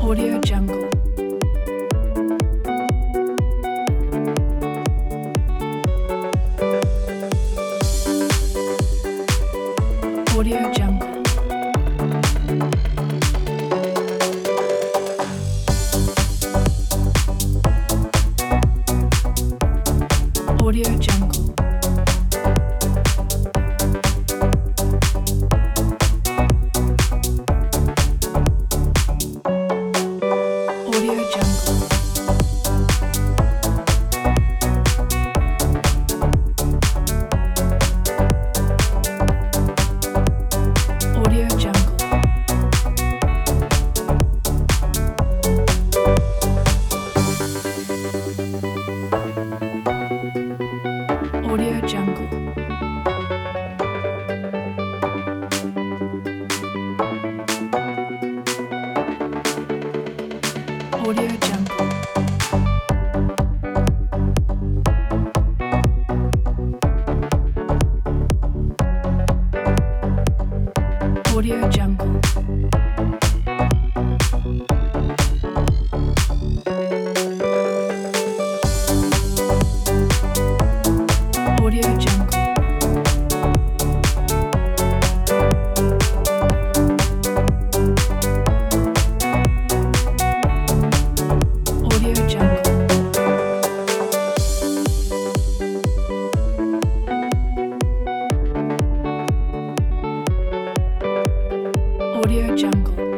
Audio Jungle. Audio Jungle. Audio Jungle. Audio Jungle. Audio Jungle. Audio Jungle. Audio Jungle. Audio Jungle. Audio Jungle. Audio Jungle. Audio Jungle.